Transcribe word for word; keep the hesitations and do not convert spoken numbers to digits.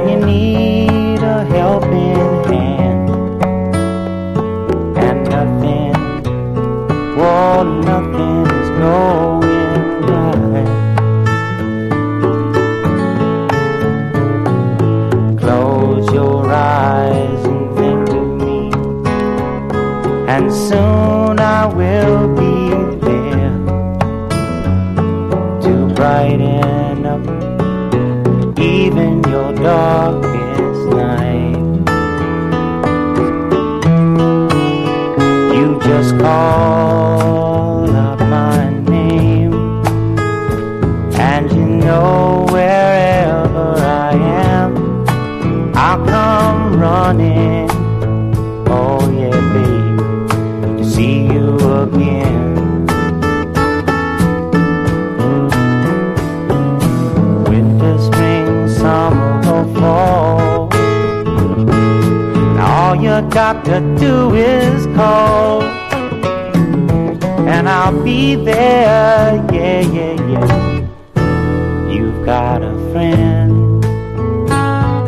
when you need a helping hand. And nothing, oh, nothing is going right. Close your eyes and think of me, and soon I will be there to brighten up even your darkest night. You just call out my name, and you know wherever I am, I'll come running. Oh yeah, babe, to see you again. Winter, spring, summer or fall, now all you got to do is call, and I'll be there, yeah, yeah, yeah. You've got a friend.